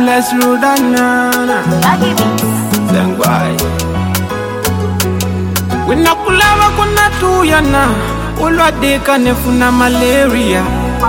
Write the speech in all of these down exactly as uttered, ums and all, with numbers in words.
less rude than nana. Zengwai. Winakulava kuna tuyana. Ulwa deka nefuna malaria.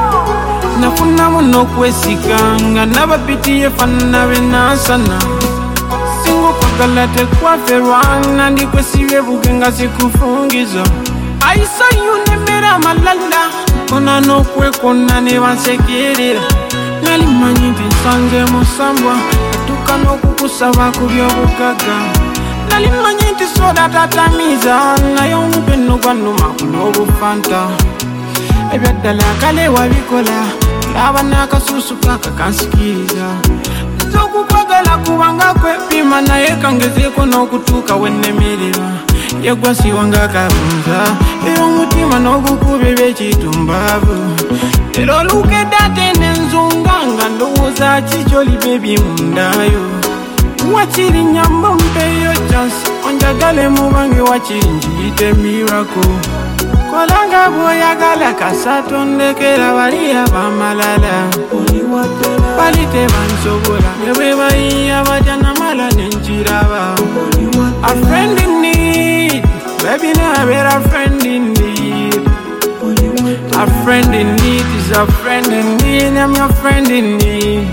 Nafuna muno kwesikanga. Nabapiti yefana venasana. Singo kwa galate kwa ferwana. Ndikwe siwe bugenga sikufungizo. Aisa yunemera malala. Kona no kwe kona ne wansekirira. Nali manyiti sange musambwa. Atuka no kukusava kubyo bugaga. Nali manyiti soda tatamiza. Na yonu benu kwa numa kulobu fanta. Ebya dala kale wabikola. Lava naka susu kaka kansikiza. Nzoku kwa gala kuwanga kwe pima. Na yeka ngezeko no kutuka wene miriwa. Yegwa siwanga kabunza. Ero mutima no kukubebe chitumbavu. Ero luke date nenzunganga. Ndoza chicholi baby mundayo. Wachiri nyamba mpeyo chance. Onjagale mubangi wachiri njite miracle. Kolanga boya gala kasato ndekera varia vamalala. Palite vansobola. Yebeba iya vajana mala nenchirava. A friend in need. Baby, now I bet a friend in need. A friend in need is a friend in need. I'm your friend in need.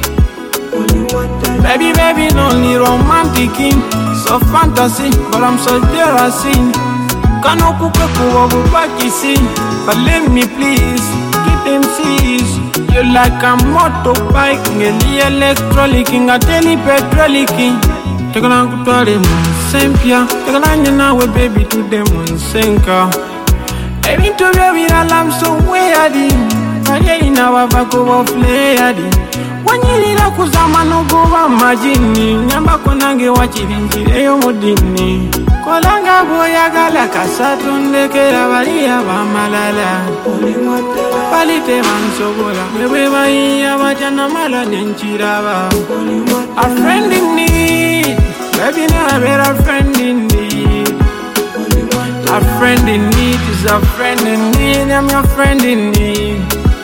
Baby, baby, no need romantic, so fantasy, but I'm so jealousy. Kano kupe kuwa bubakisi, but let me please keep them seas. You like a motorbike, ngeli electronic, ngateli petrolic. Take a kutwale Sempia, take a line now with baby to them on Senka. Baby to baby, I'm so weird. I ain't our backo of lady. When you need a kuzama no go majini, Yamba konange wachirinji, Eo Modini. Kolanga boya gala kasatun de Keravaria Bamalala. Palite Mansobola, Nebeba Ia Vajana Mala Nenchirava. A friend in need. Baby, now I bet a friend in need. A friend in need is a friend in need. I'm your friend in need.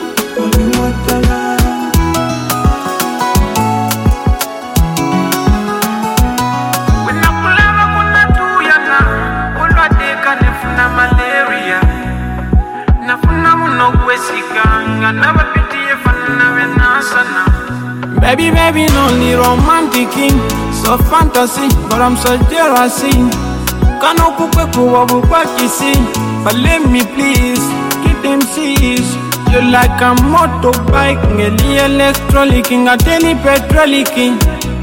When I pull out, I'm gonna do ya now. All what they can if na malaria. Nafuna muno kwesikanga. Never pity if I never nasana. Baby, baby, no need romantic. So fantasy, but I'm so jealousy. Kano kukwe kuwa bubakisi. But let me please keep them seas. You like a motorbike, ngeli electronic, ngateli petrolic.